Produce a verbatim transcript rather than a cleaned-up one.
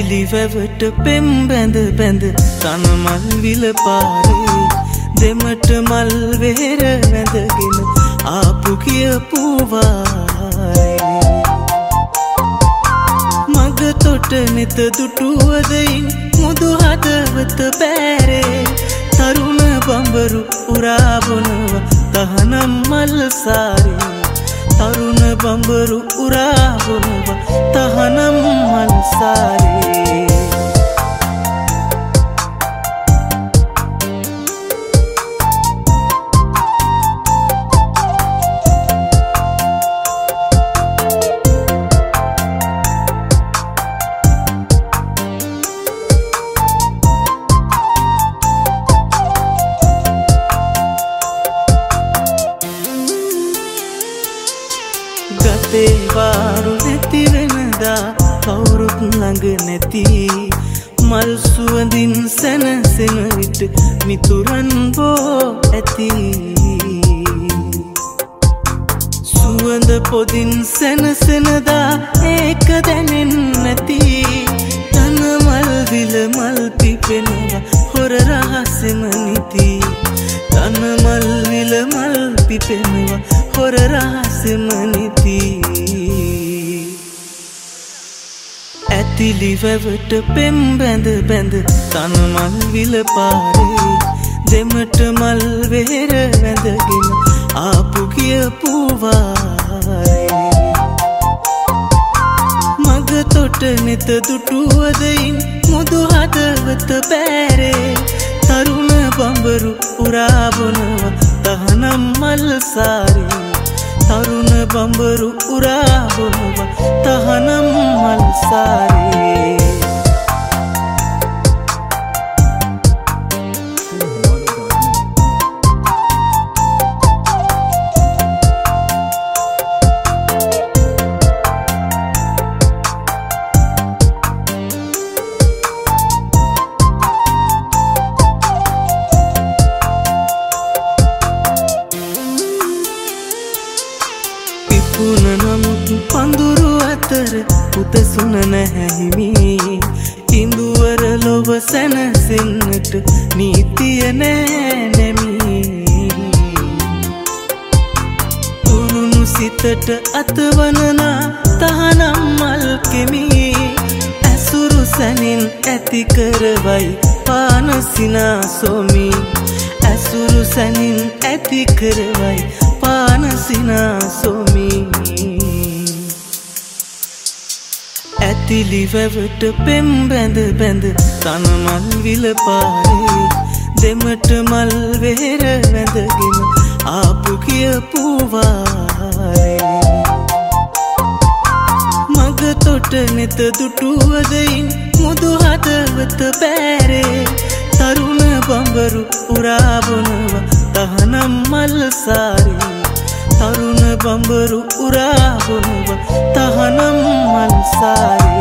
ඇතිලි වැවට පෙම් බැඳ බැඳ තනමල් විල පාරේ දෙමට මල් වෙහෙර වැඳගෙන ආපු කියපුවාරේ මග තොට නෙත දුටුවදයින් මුදු හදවත බෑරේ තරුණ බඹරු උරා බොනවා තහනම් මල් සාරේ තරුණ බඹරු උරා බොනවා තහනම් මල් සාරේ ගතේ වාරු නැති වෙනදා කවුරුත් ළඟ නැති මල් සුවඳින් සැනසෙන විට මිතුරන් බෝ ඇති සුවඳ පොදින් සැනසෙනදා ඒක දැනෙන්නේ නැති තන මල් විල මල් පිපෙනවා හොර රහසෙම නිති තන මල් විල මල් පිපෙනවා හොර රහසෙම නිති ඇතිලි වැවට පෙම් බැඳ බැඳ තනමල් විල පාරේ දෙමට මල් වෙහෙර වැඳගෙන ආපු කියපුවාරේ මග තොට නෙත දුටුවදයින් මුදු හදවත බෑරේ තරුණ බඹරු උරා බොනවා තහනම් මල් සාරේ තරුණ බඹරු උරා බොනවා තහනම් මල් සාරේ නමුත් පඳුරු අතර උදසුන නැහැහිමි ඉඳුවර ලොව සැනසෙන්නට නීතිය නෑ නැමි තුරුණු සිතට අතවනනා තහනම් මල් කෙමි ඇසුරු සැනින් ඇති කරවයි පානසිනා සොමි ඇසුරු සැනින් ඇති කරවයි පානසිනා සොමි ඇතිලි වැවට පෙම් බැඳ බැඳ තනමල් විල පාරේ දෙමට මල් වෙහෙර වැඳගෙන ආපු කියපුවාරේ මග තොට නෙත දුටුවදයින් මුදු හදවත බෑරේ තරුණ බඹරු උරා බොනවා තහනම් මල් සාරේ තරුණ බඹරු උරා බොනවා තහනම් මල් සාරේ